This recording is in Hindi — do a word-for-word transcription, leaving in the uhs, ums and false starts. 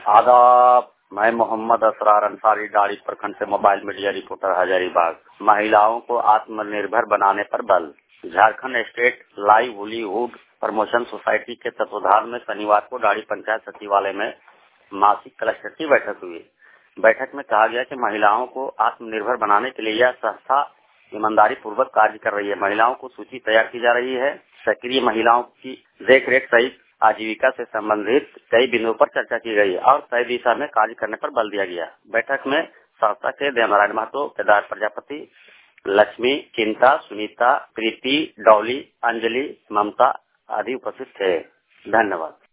आदाब, मैं मोहम्मद असरार अंसारी डाड़ी प्रखंड से मोबाइल मीडिया रिपोर्टर हजारीबाग। महिलाओं को आत्मनिर्भर बनाने पर बल। Jharkhand state livelihood promotion society के तत्वाधान में शनिवार को डाड़ी पंचायत सचिवालय में मासिक क्लस्टर की बैठक हुई। बैठक में कहा गया कि महिलाओं को आत्मनिर्भर बनाने के लिए यह संस्था ईमानदारी पूर्वक कार्य कर रही है। महिलाओं को सूची तैयार की जा रही है। सक्रिय महिलाओं की देखरेख सहित आजीविका से संबंधित कई बिंदुओं पर चर्चा की गई और तय दिशा में कार्य करने पर बल दिया गया। बैठक में संस्था के देवनारायण महतो, केदार प्रजापति, लक्ष्मी, चिंता, सुनीता, प्रीति, डॉली, अंजलि, ममता आदि उपस्थित थे। धन्यवाद।